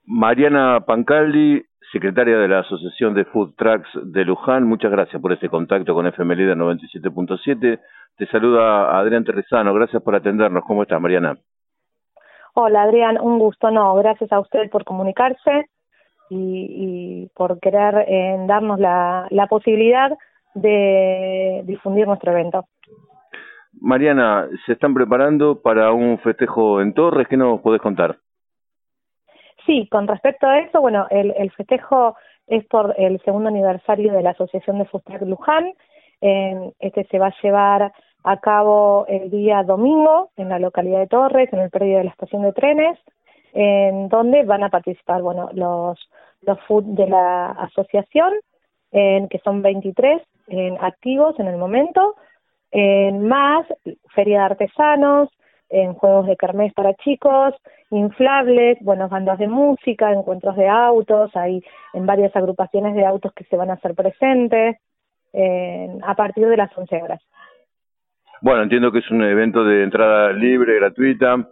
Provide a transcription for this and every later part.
Mariana Pancaldi, secretaria de la Asociación de Food Trucks de Luján, muchas gracias por este contacto con FM Líder 97.7. Te saluda Adrián Terrizano, gracias por atendernos. ¿Cómo estás, Mariana? Hola, Adrián, un gusto. No, gracias a usted por comunicarse y por querer darnos la posibilidad de difundir nuestro evento. Mariana, se están preparando para un festejo en Torres, ¿qué nos podés contar? Sí, con respecto a eso, bueno, el festejo es por el segundo aniversario de la Asociación de Food Truck Luján. Este se va a llevar a cabo el día domingo en la localidad de Torres, en el predio de la estación de trenes, en donde van a participar, bueno, los food de la asociación, que son 23 activos en el momento, más feria de artesanos, en juegos de kermés para chicos, inflables, buenas bandas de música, encuentros de autos, hay en varias agrupaciones de autos que se van a hacer presentes a partir de las 11 horas. Bueno, entiendo que es un evento de entrada libre, gratuita.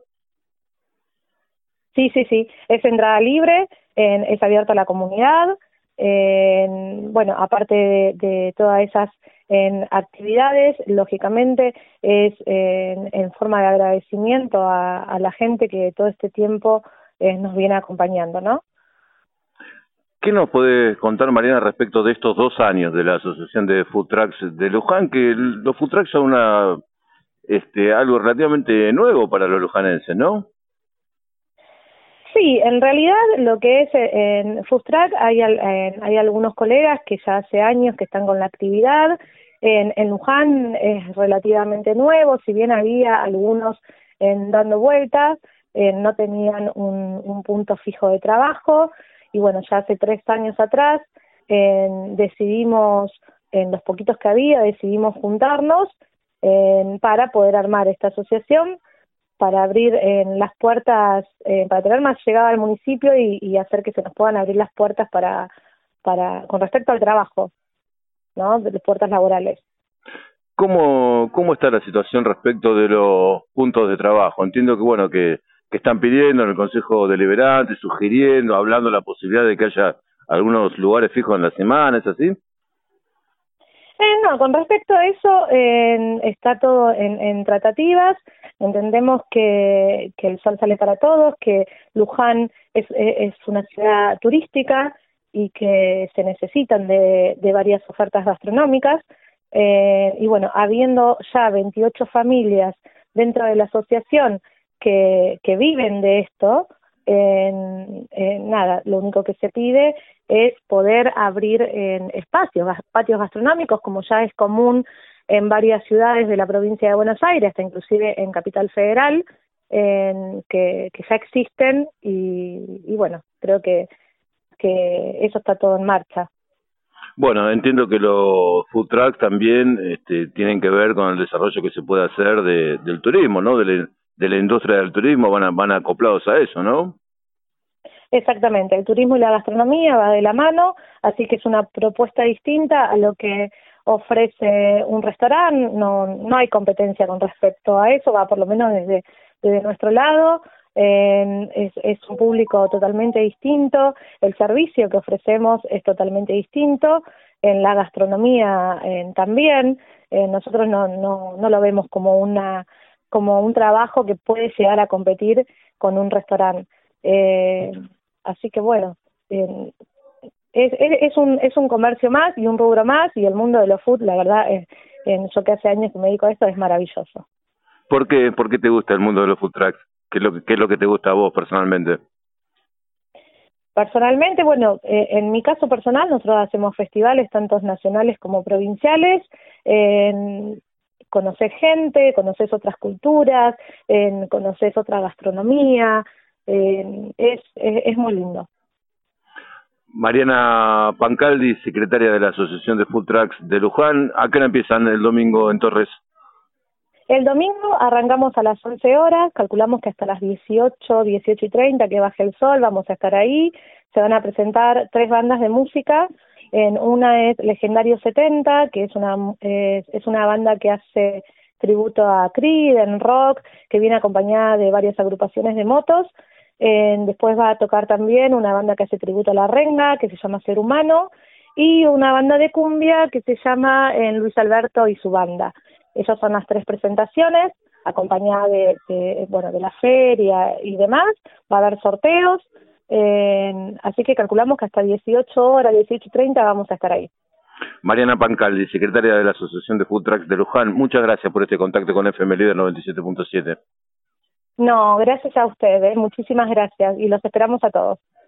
Sí, es entrada libre, es abierta a la comunidad. Bueno, aparte de todas esas actividades, lógicamente es en forma de agradecimiento a la gente que todo este tiempo nos viene acompañando, ¿no? ¿Qué nos podés contar, Mariana, respecto de estos 2 años de la Asociación de Food Trucks de Luján? Que los food trucks son algo relativamente nuevo para los lujanenses, ¿no? Sí, en realidad lo que es en Food Truck hay algunos colegas que ya hace años que están con la actividad. En Luján es relativamente nuevo, si bien había algunos dando vueltas, no tenían un punto fijo de trabajo, y bueno, ya hace 3 años atrás decidimos, en los poquitos que había, decidimos juntarnos para poder armar esta asociación, para abrir las puertas, para tener más llegada al municipio y hacer que se nos puedan abrir las puertas para con respecto al trabajo, ¿no? De las puertas laborales. ¿Cómo está la situación respecto de los puntos de trabajo? Entiendo que, bueno, que están pidiendo en el Consejo Deliberante, sugiriendo, hablando de la posibilidad de que haya algunos lugares fijos en la semana, ¿es así? No, con respecto a eso, está todo en tratativas. Entendemos que el sol sale para todos, que Luján es una ciudad turística y que se necesitan de varias ofertas gastronómicas. Y bueno, habiendo ya 28 familias dentro de la asociación que viven de esto, nada, lo único que se pide es poder abrir patios gastronómicos, como ya es común en varias ciudades de la provincia de Buenos Aires, hasta inclusive en Capital Federal, que ya existen, y bueno, creo que eso está todo en marcha. Bueno, entiendo que los food trucks también tienen que ver con el desarrollo que se puede hacer del turismo, ¿no? De la industria del turismo, van acoplados a eso, ¿no? Exactamente, el turismo y la gastronomía va de la mano, así que es una propuesta distinta a lo que ofrece un restaurante. No hay competencia con respecto a eso, va por lo menos desde nuestro lado. Es un público totalmente distinto, el servicio que ofrecemos es totalmente distinto, en la gastronomía también. Nosotros no lo vemos como un trabajo que puede llegar a competir con un restaurante. Así que bueno, es un comercio más y un rubro más, y el mundo de los food, la verdad, yo que hace años que me dedico a esto, es maravilloso. ¿Por qué te gusta el mundo de los food trucks? ¿Qué es lo que te gusta a vos personalmente? Personalmente, bueno, en mi caso personal, nosotros hacemos festivales tanto nacionales como provinciales. Conoces gente, conoces otras culturas, conoces otra gastronomía. Es muy lindo. Mariana Pancaldi, secretaria de la Asociación de Food Trucks de Luján. ¿A qué hora empiezan el domingo en Torres? El domingo arrancamos a las 11 horas, calculamos que hasta las 18:30 que baje el sol vamos a estar ahí. Se van a presentar 3 bandas de música. Una es Legendario 70, que es una banda que hace tributo a Creed en rock, que viene acompañada de varias agrupaciones de motos. Después va a tocar también una banda que hace tributo a la renga, que se llama Ser Humano, y una banda de cumbia que se llama Luis Alberto y su banda. Esas son las 3 presentaciones, acompañada de la feria y demás. Va a haber sorteos, así que calculamos que hasta 18 horas, 18:30 vamos a estar ahí. Mariana Pancaldi, secretaria de la Asociación de Food Trucks de Luján, muchas gracias por este contacto con FM Líder 97.7. No, gracias a ustedes, muchísimas gracias y los esperamos a todos.